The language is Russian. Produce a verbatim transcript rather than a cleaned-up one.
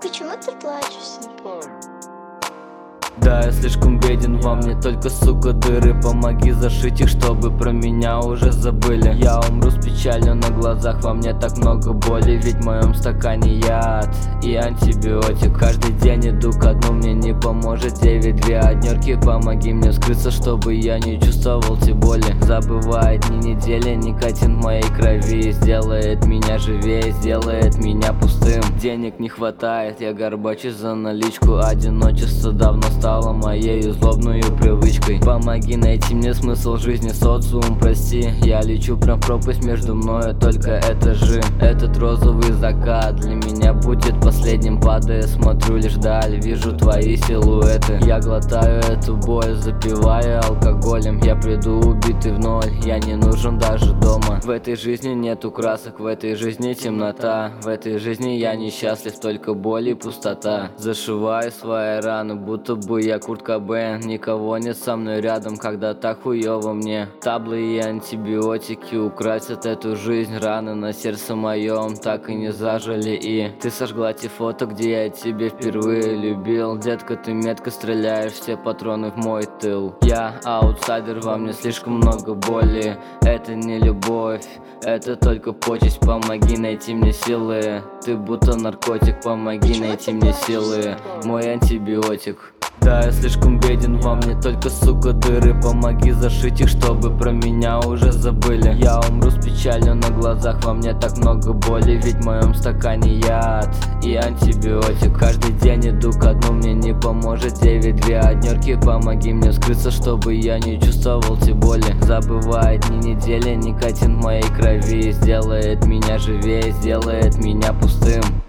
Почему ты плачешь? Да, я слишком беден, во мне только, сука, дыры. Помоги зашить их, чтобы про меня уже забыли. Я умру с печалью на глазах, во мне так много боли. Ведь в моем стакане яд и антибиотик. Каждый день иду ко дну, мне не поможет девять-две однерки. Помоги мне скрыться, чтобы я не чувствовал те боли. Забывает ни недели, никотин в моей крови. Сделает меня живее, сделает меня пустым. Денег не хватает, я горбачусь за наличку. Одиночество давно стало моей злобной привычкой. Помоги найти мне смысл жизни, социум, прости. Я лечу прям в пропасть между мною, только этажи. Этот розовый закат для меня будет последним. Падая, смотрю лишь вдаль, вижу твои силуэты. Я глотаю эту боль, запивая алкоголем. Я приду убитый в ноль, я не нужен даже дома. В этой жизни нету красок, в этой жизни темнота. В этой жизни я несчастлив, только боль и пустота. Зашиваю свои раны, будто бы я Курт Кобейн. Никого нет со мной рядом, когда так хуёво мне. Таблы и антибиотики украсят эту жизнь. Раны на сердце моем так и не зажили. И ты сожгла те фото, где я тебя впервые любил. Детка, ты метко стреляешь все патроны в мой тыл. Я аутсайдер, во мне слишком много боли. Это не любовь, это только почесть. Помоги найти мне силы. Ты будто наркотик, помоги найти мне силы. Мой антибиотик. Да, я слишком беден, во мне только, сука, дыры. Помоги зашить их, чтобы про меня уже забыли. Я умру с печалью на глазах, во мне так много боли. Ведь в моем стакане яд и антибиотик. Каждый день иду ко дну, мне не поможет девять-две однерки. Помоги мне скрыться, чтобы я не чувствовал те боли. Забывает ни недели, никотин в моей крови. Сделает меня живее, сделает меня пустым.